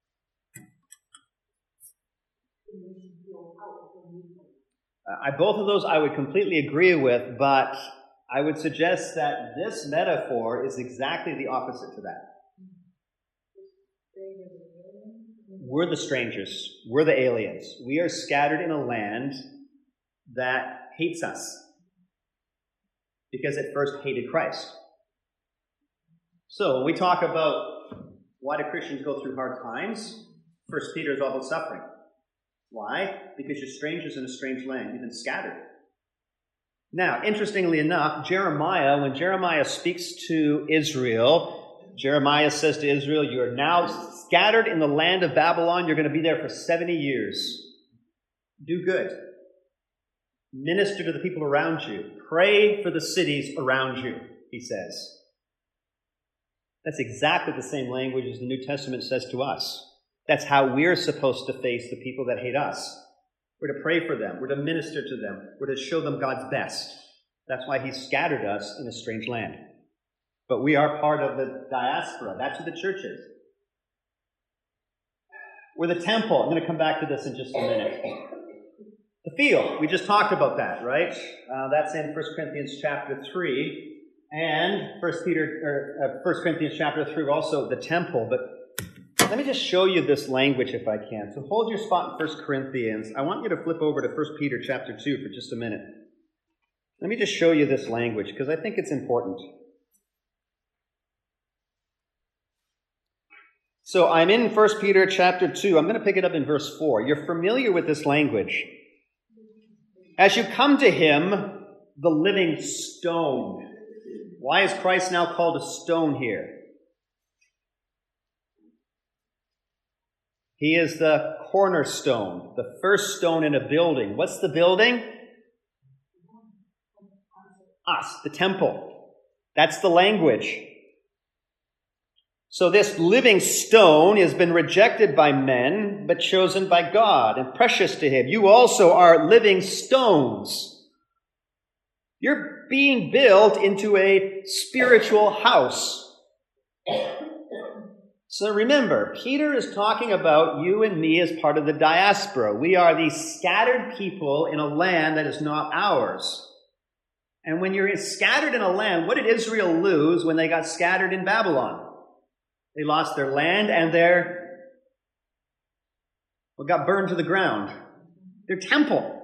Uh, I, both of those I would completely agree with, but I would suggest that this metaphor is exactly the opposite to that. We're the strangers. We're the aliens. We are scattered in a land that hates us because it first hated Christ. So when we talk about why do Christians go through hard times, First Peter is all about suffering. Why? Because you're strangers in a strange land. You've been scattered. Now, interestingly enough, Jeremiah, when Jeremiah speaks to Israel, Jeremiah says to Israel, you are now scattered in the land of Babylon. You're going to be there for seventy years. Do good. Minister to the people around you. Pray for the cities around you, he says. That's exactly the same language as the New Testament says to us. That's how we're supposed to face the people that hate us. We're to pray for them. We're to minister to them. We're to show them God's best. That's why he scattered us in a strange land. But we are part of the diaspora. That's who the church is. We're the temple. I'm going to come back to this in just a minute. The field. We just talked about that, right? Uh, that's in First Corinthians chapter three. And First Peter, or uh, First Corinthians chapter three, also the temple. But let me just show you this language if I can. So hold your spot in First Corinthians. I want you to flip over to First Peter chapter two for just a minute. Let me just show you this language because I think it's important. So I'm in First Peter chapter two. I'm going to pick it up in verse four. You're familiar with this language. As you come to him, the living stone. Why is Christ now called a stone here? He is the cornerstone, the first stone in a building. What's the building? Us, the temple. That's the language. So this living stone has been rejected by men, but chosen by God and precious to him. You also are living stones. You're being built into a spiritual house. So remember, Peter is talking about you and me as part of the diaspora. We are these scattered people in a land that is not ours. And when you're scattered in a land, what did Israel lose when they got scattered in Babylon? They lost their land and their, well, got burned to the ground. Their temple.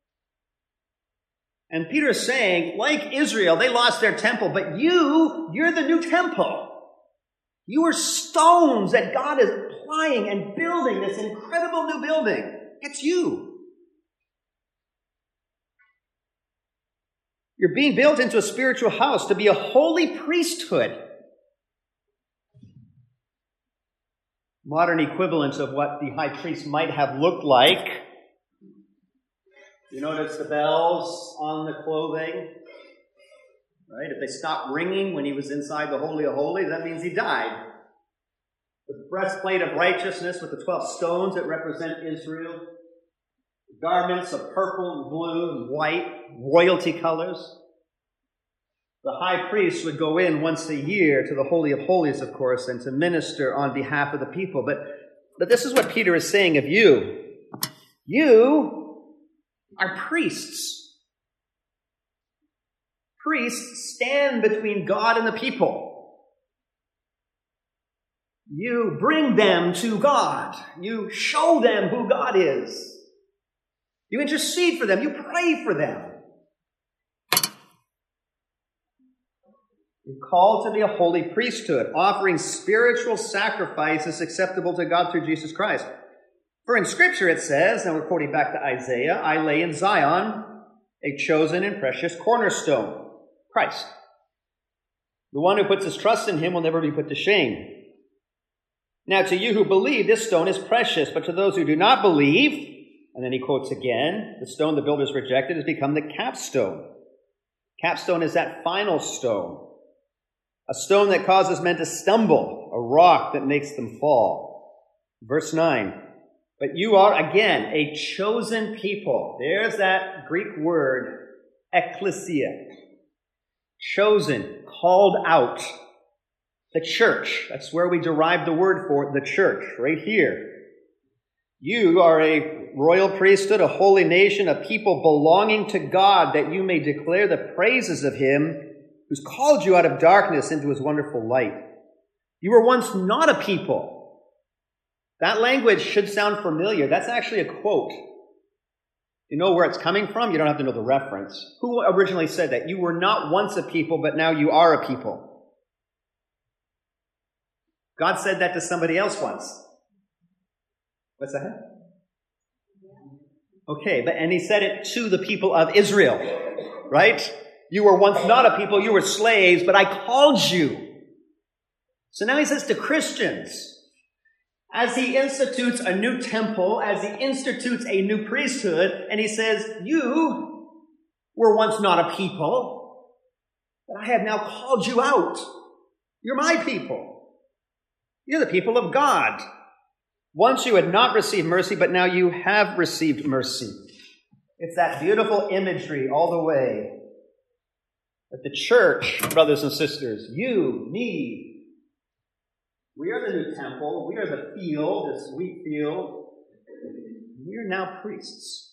And Peter's saying, like Israel, they lost their temple, but you, you're the new temple. You are stones that God is applying and building this incredible new building. It's you. You're being built into a spiritual house to be a holy priesthood. Modern equivalents of what the high priest might have looked like. You notice the bells on the clothing? Right? If they stopped ringing when he was inside the Holy of Holies, that means he died. The breastplate of righteousness with the twelve stones that represent Israel. The garments of purple and blue and white, royalty colors. The high priest would go in once a year to the Holy of Holies, of course, and to minister on behalf of the people. But, but this is what Peter is saying of you. You are priests. Priests stand between God and the people. You bring them to God. You show them who God is. You intercede for them. You pray for them. You're called to be a holy priesthood, offering spiritual sacrifices acceptable to God through Jesus Christ. For in Scripture it says, and we're quoting back to Isaiah, I lay in Zion a chosen and precious cornerstone, Christ. The one who puts his trust in him will never be put to shame. Now to you who believe, this stone is precious, but to those who do not believe, and then he quotes again, the stone the builders rejected has become the capstone. Capstone is that final stone. A stone that causes men to stumble, a rock that makes them fall. Verse nine, but you are, again, a chosen people. There's that Greek word, ekklesia. Chosen, called out. The church, that's where we derive the word for the church, right here. You are a royal priesthood, a holy nation, a people belonging to God, that you may declare the praises of him who's called you out of darkness into his wonderful light. You were once not a people. That language should sound familiar. That's actually a quote. You know where it's coming from? You don't have to know the reference. Who originally said that? You were not once a people, but now you are a people. God said that to somebody else once. What's that? Okay, but and he said it to the people of Israel, right? You were once not a people, you were slaves, but I called you. So now he says to Christians, as he institutes a new temple, as he institutes a new priesthood, and he says, you were once not a people, but I have now called you out. You're my people. You're the people of God. Once you had not received mercy, but now you have received mercy. It's that beautiful imagery all the way. That the church, brothers and sisters, you, me, we are the new temple. We are the field, this wheat field. We are now priests.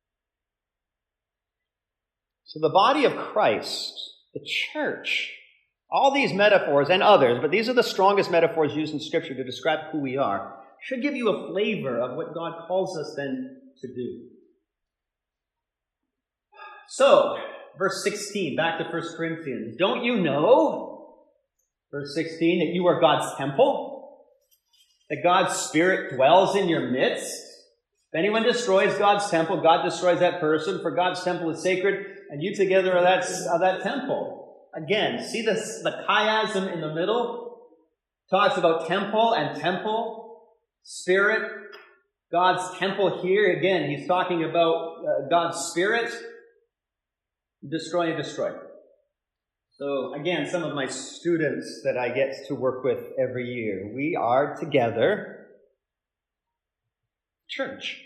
So the body of Christ, the church, all these metaphors and others, but these are the strongest metaphors used in Scripture to describe who we are, should give you a flavor of what God calls us then to do. So, verse sixteen, back to First Corinthians. Don't you know, verse sixteen, that you are God's temple? That God's Spirit dwells in your midst? If anyone destroys God's temple, God destroys that person, for God's temple is sacred, and you together are that, are that temple. Again, see this, the chiasm in the middle? Talks about temple and temple, Spirit, God's temple here. Again, he's talking about uh, God's Spirit. Destroy and destroy. So again, some of my students that I get to work with every year, we are together church.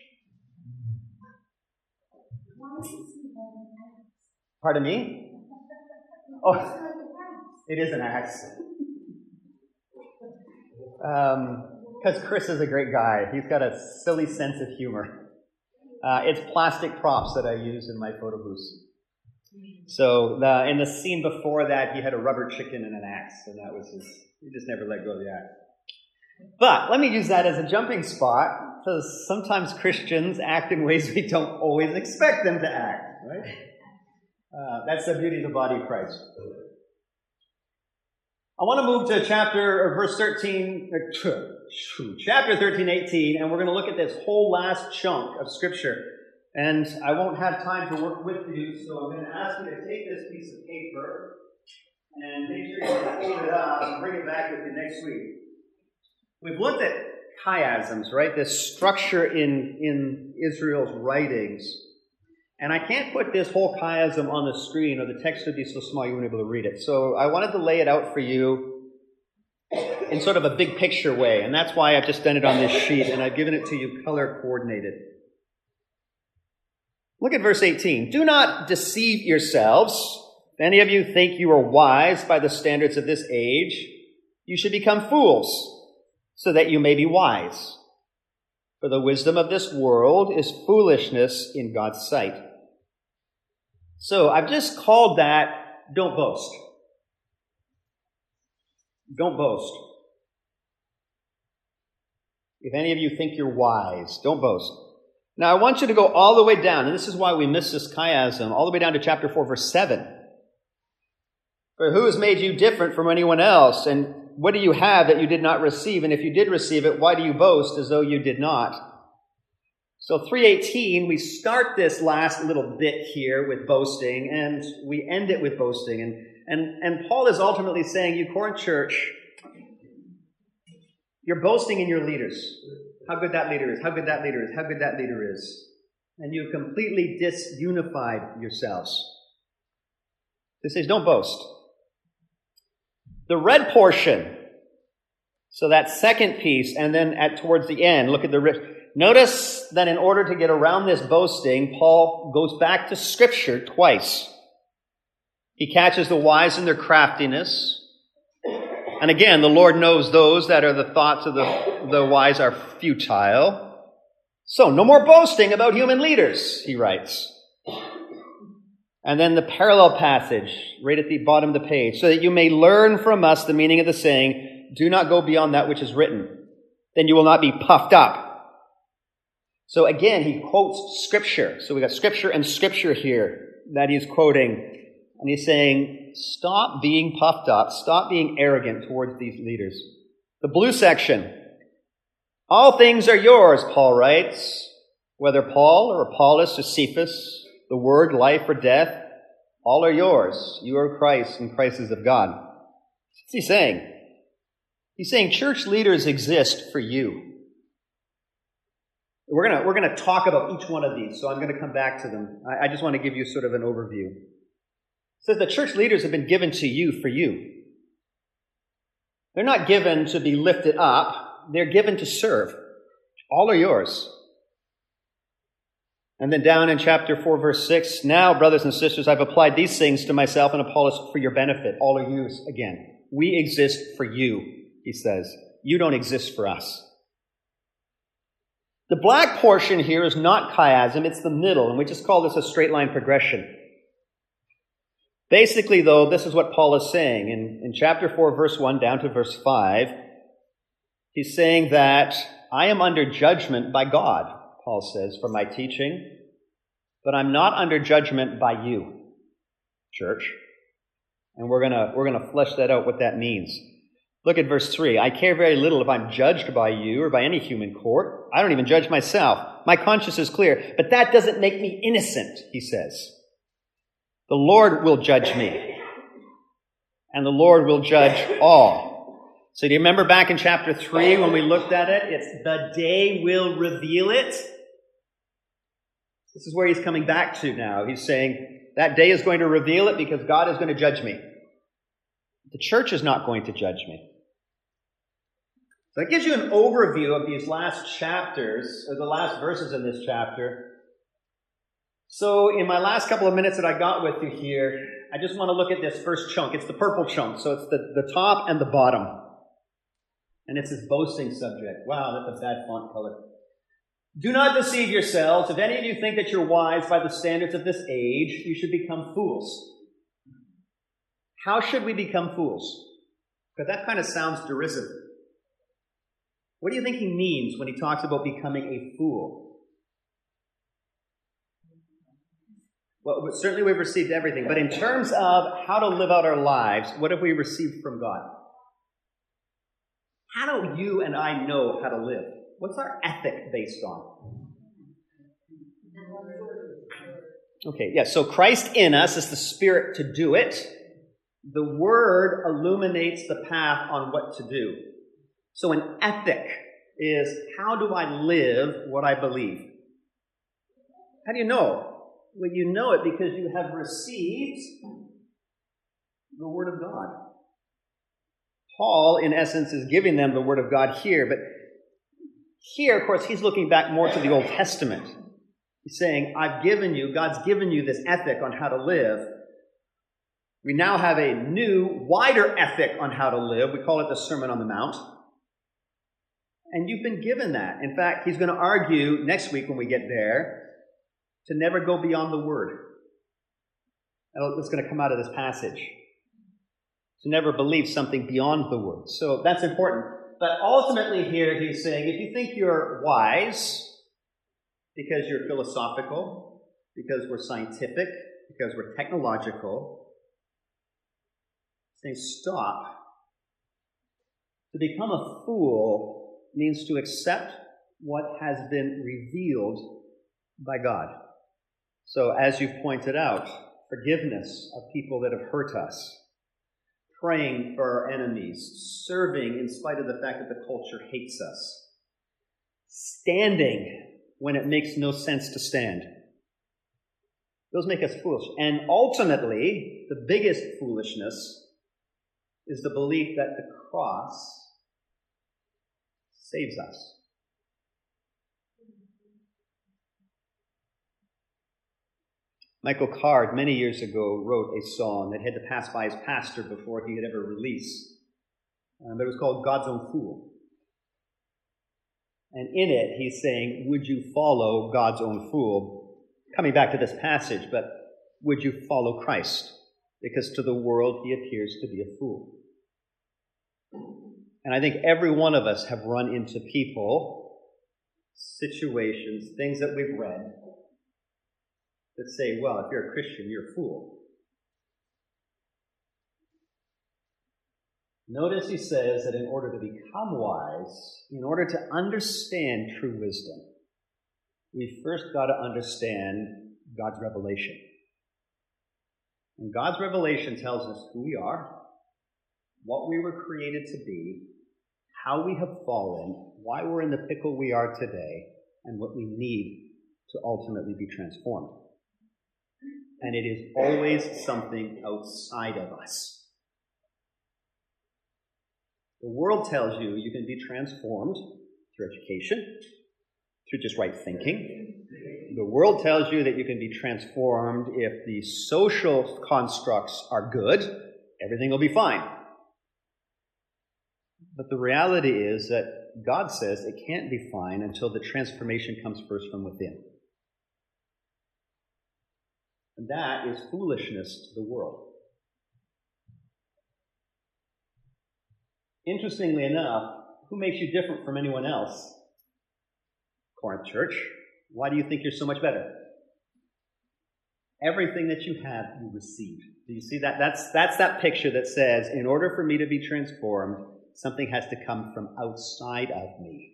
Pardon me? Oh, it is an axe. Um, because Chris is a great guy. He's got a silly sense of humor. Uh, it's plastic props that I use in my photo booths. So the, in the scene before that, he had a rubber chicken and an axe, and that was his. He just never let go of the axe. But let me use that as a jumping spot, because sometimes Christians act in ways we don't always expect them to act, right? Uh, that's the beauty of the body of Christ. I want to move to chapter, or verse thirteen, chapter thirteen, eighteen, and we're going to look at this whole last chunk of Scripture. And I won't have time to work with you, so I'm going to ask you to take this piece of paper and make sure you fold it up and bring it back with you next week. We've looked at chiasms, right? This structure in, in Israel's writings. And I can't put this whole chiasm on the screen, or the text would be so small you wouldn't be able to read it. So I wanted to lay it out for you in sort of a big picture way. And that's why I've just done it on this sheet, and I've given it to you color coordinated. Look at verse eighteen. Do not deceive yourselves. If any of you think you are wise by the standards of this age, you should become fools, so that you may be wise. For the wisdom of this world is foolishness in God's sight. So I've just called that, don't boast. Don't boast. If any of you think you're wise, don't boast. Now, I want you to go all the way down, and this is why we miss this chiasm, all the way down to chapter four, verse seven. For who has made you different from anyone else? And what do you have that you did not receive? And if you did receive it, why do you boast as though you did not? So three eighteen, we start this last little bit here with boasting, and we end it with boasting. And, and, and Paul is ultimately saying, you Corinth church, you're boasting in your leaders. How good that leader is, how good that leader is, how good that leader is. And you've completely disunified yourselves. This says, don't boast. The red portion, so that second piece, and then at towards the end, look at the red. Notice that in order to get around this boasting, Paul goes back to Scripture twice. He catches the wise in their craftiness. And again, the Lord knows those that are the thoughts of the, the wise are futile. So, no more boasting about human leaders, he writes. And then the parallel passage, right at the bottom of the page, so that you may learn from us the meaning of the saying, do not go beyond that which is written. Then you will not be puffed up. So again, he quotes Scripture. So we got Scripture and Scripture here that he's quoting. And he's saying, stop being puffed up. Stop being arrogant towards these leaders. The blue section. All things are yours, Paul writes. Whether Paul or Apollos or Cephas, the word, life or death, all are yours. You are Christ, and Christ is of God. What's he saying? He's saying church leaders exist for you. We're gonna, we're gonna talk about each one of these, so I'm gonna come back to them. I, I just want to give you sort of an overview. It says the church leaders have been given to you for you. They're not given to be lifted up. They're given to serve. All are yours. And then down in chapter four, verse six, now, brothers and sisters, I've applied these things to myself and Apollos for your benefit. All are yours again. We exist for you, he says. You don't exist for us. The black portion here is not chiasm, it's the middle, and we just call this a straight line progression. Basically, though, this is what Paul is saying. In, in chapter four, verse one, down to verse five, he's saying that I am under judgment by God, Paul says, for my teaching, but I'm not under judgment by you, church. And we're gonna we're gonna flesh that out, what that means. Look at verse three. I care very little if I'm judged by you or by any human court. I don't even judge myself. My conscience is clear, but that doesn't make me innocent, he says. The Lord will judge me, and the Lord will judge all. So do you remember back in chapter three when we looked at it? It's the day will reveal it. This is where he's coming back to now. He's saying that day is going to reveal it because God is going to judge me. The church is not going to judge me. So that gives you an overview of these last chapters, or the last verses in this chapter. So in my last couple of minutes that I got with you here, I just want to look at this first chunk. It's the purple chunk, so it's the, the top and the bottom. And it's his boasting subject. Wow, that's a bad font color. Do not deceive yourselves. If any of you think that you're wise by the standards of this age, you should become fools. How should we become fools? Because that kind of sounds derisive. What do you think he means when he talks about becoming a fool? Well, certainly we've received everything, but in terms of how to live out our lives, what have we received from God? How do you and I know how to live? What's our ethic based on? Okay, yeah, so Christ in us is the Spirit to do it. The Word illuminates the path on what to do. So an ethic is, how do I live what I believe? How do you know? Well, you know it because you have received the Word of God. Paul, in essence, is giving them the Word of God here, but here, of course, he's looking back more to the Old Testament. He's saying, I've given you, God's given you this ethic on how to live. We now have a new, wider ethic on how to live. We call it the Sermon on the Mount. And you've been given that. In fact, he's going to argue next week when we get there to never go beyond the Word. That's going to come out of this passage. To never believe something beyond the Word. So that's important. But ultimately here he's saying, if you think you're wise, because you're philosophical, because we're scientific, because we're technological, saying stop. To become a fool means to accept what has been revealed by God. So as you've pointed out, forgiveness of people that have hurt us, praying for our enemies, serving in spite of the fact that the culture hates us, standing when it makes no sense to stand. Those make us foolish. And ultimately, the biggest foolishness is the belief that the cross saves us. Michael Card, many years ago, wrote a song that had to pass by his pastor before he could ever release. Um, but it was called God's Own Fool. And in it, he's saying, would you follow God's own fool? Coming back to this passage, but would you follow Christ? Because to the world, he appears to be a fool. And I think every one of us have run into people, situations, things that we've read, that say, well, if you're a Christian, you're a fool. Notice he says that in order to become wise, in order to understand true wisdom, we first got to understand God's revelation. And God's revelation tells us who we are, what we were created to be, how we have fallen, why we're in the pickle we are today, and what we need to ultimately be transformed. And it is always something outside of us. The world tells you you can be transformed through education, through just right thinking. The world tells you that you can be transformed if the social constructs are good, everything will be fine. But the reality is that God says it can't be fine until the transformation comes first from within. And that is foolishness to the world. Interestingly enough, who makes you different from anyone else? Corinth Church. Why do you think you're so much better? Everything that you have, you received. Do you see that? That's, that's that picture that says, in order for me to be transformed, something has to come from outside of me.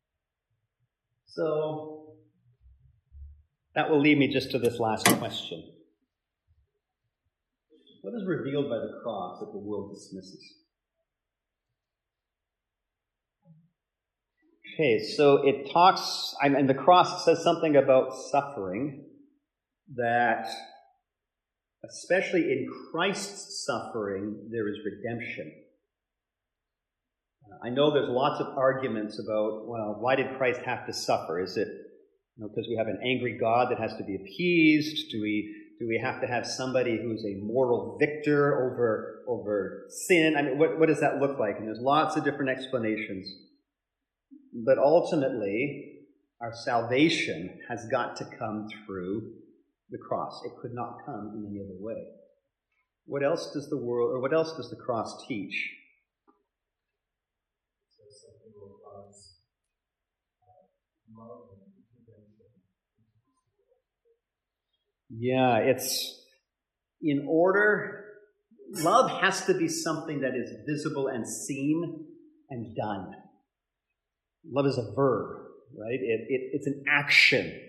So, that will lead me just to this last question. What is revealed by the cross that the world dismisses? Okay, so it talks, and the cross says something about suffering, that especially in Christ's suffering, there is redemption. I know there's lots of arguments about, well, why did Christ have to suffer? Is it, you know, because we have an angry God that has to be appeased? Do we do we have to have somebody who's a moral victor over over sin? I mean, what, what does that look like? And there's lots of different explanations. But ultimately, our salvation has got to come through the cross. It could not come in any other way. What else does the world, or what else does the cross teach? Yeah, it's in order. Love has to be something that is visible and seen and done. Love is a verb, right? It, it, it's an action.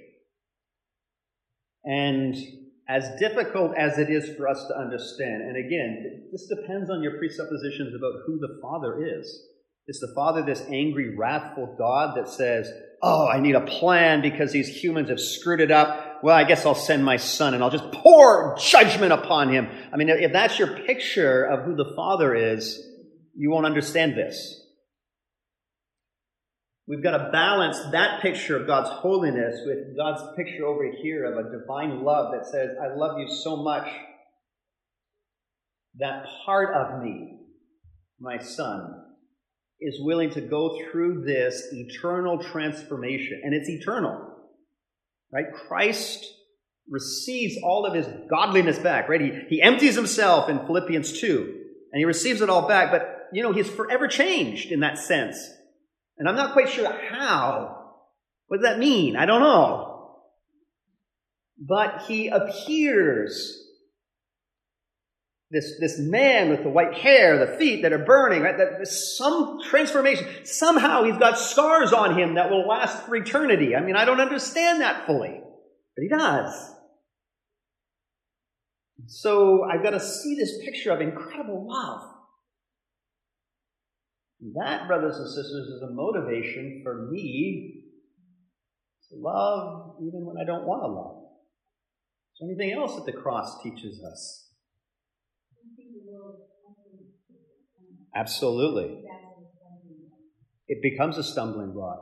And as difficult as it is for us to understand, and again, this depends on your presuppositions about who the Father is. Is the Father this angry, wrathful God that says, oh, I need a plan because these humans have screwed it up? Well, I guess I'll send my son and I'll just pour judgment upon him. I mean, if that's your picture of who the Father is, you won't understand this. We've got to balance that picture of God's holiness with God's picture over here of a divine love that says, I love you so much that part of me, my son, is willing to go through this eternal transformation. And it's eternal, right? Christ receives all of his godliness back, right? He, he empties himself in Philippians two, and he receives it all back. But, you know, he's forever changed in that sense. And I'm not quite sure how. What does that mean? I don't know. But he appears, this, this man with the white hair, the feet that are burning, right? That there's some transformation. Somehow he's got scars on him that will last for eternity. I mean, I don't understand that fully, but he does. So I've got to see this picture of incredible love. That, brothers and sisters, is a motivation for me to love even when I don't want to love. Is there anything else that the cross teaches us? Absolutely. It becomes a stumbling block.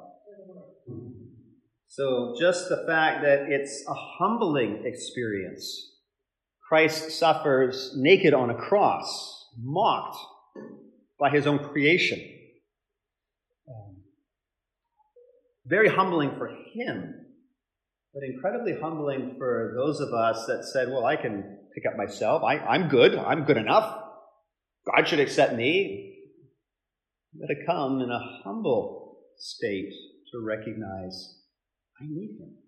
So just the fact that it's a humbling experience. Christ suffers naked on a cross, mocked by his own creation. Um, very humbling for him, but incredibly humbling for those of us that said, well, I can pick up myself. I, I'm good. I'm good enough. God should accept me. I've got to come in a humble state to recognize I need him.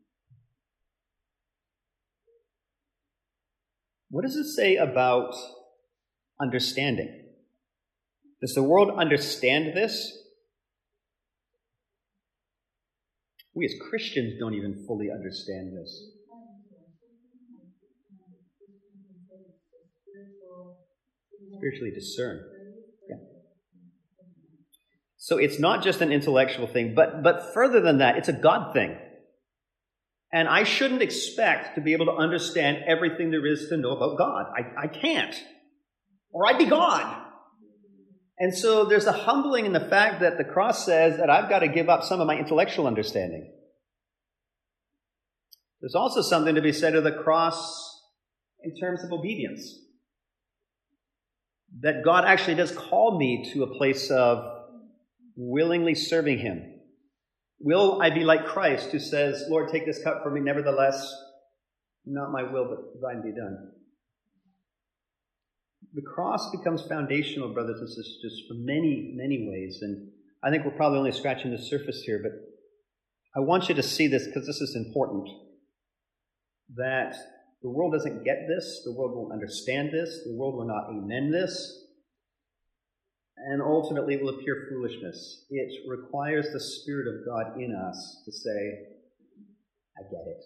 What does it say about understanding? Does the world understand this? We as Christians don't even fully understand this. Spiritually discern. Yeah. So it's not just an intellectual thing, but, but further than that, it's a God thing. And I shouldn't expect to be able to understand everything there is to know about God. I, I can't. Or I'd be God. And so there's a humbling in the fact that the cross says that I've got to give up some of my intellectual understanding. There's also something to be said of the cross in terms of obedience. That God actually does call me to a place of willingly serving Him. Will I be like Christ, who says, Lord, take this cup from me, nevertheless, not my will, but thine be done. The cross becomes foundational, brothers and sisters, for many, many ways. And I think we're probably only scratching the surface here, but I want you to see this because this is important. That the world doesn't get this, the world won't understand this, the world will not amen this, and ultimately it will appear foolishness. It requires the Spirit of God in us to say, I get it.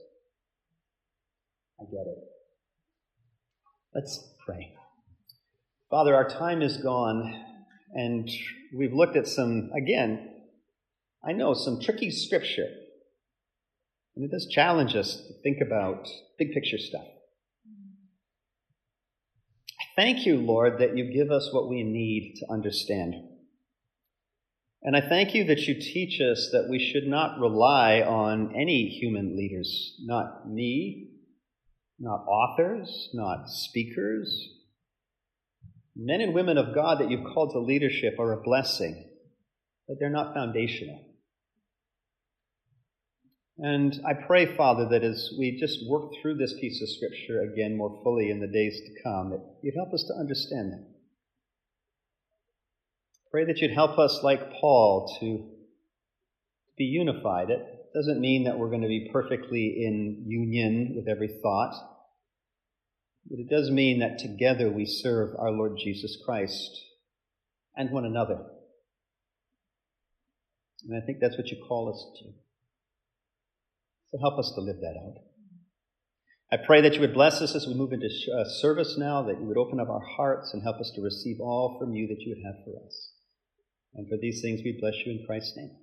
I get it. Let's pray. Father, our time is gone, and we've looked at some, again, I know, some tricky scripture. And it does challenge us to think about big picture stuff. I thank you, Lord, that you give us what we need to understand. And I thank you that you teach us that we should not rely on any human leaders, not me, not authors, not speakers. Men and women of God that you've called to leadership are a blessing, but they're not foundational. And I pray, Father, that as we just work through this piece of Scripture again more fully in the days to come, that you'd help us to understand them. Pray that you'd help us, like Paul, to be unified. It doesn't mean that we're going to be perfectly in union with every thought, but it does mean that together we serve our Lord Jesus Christ and one another. And I think that's what you call us to. So help us to live that out. I pray that you would bless us as we move into uh, service now, that you would open up our hearts and help us to receive all from you that you would have for us. And for these things we bless you in Christ's name.